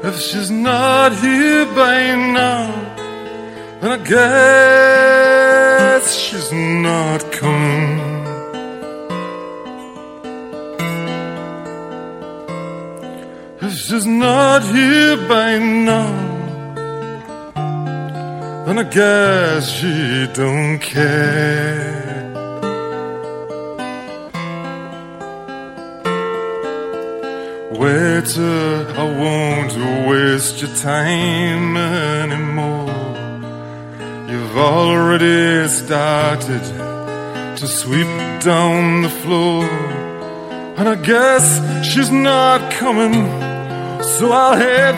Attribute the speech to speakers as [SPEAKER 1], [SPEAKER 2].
[SPEAKER 1] If she's not here by now, then I guess she's not coming. If she's not here by now, then I guess she don't care. Waiter, I won't waste your time anymore. You've already started to sweep down the floor, and I guess she's not coming, so I'll head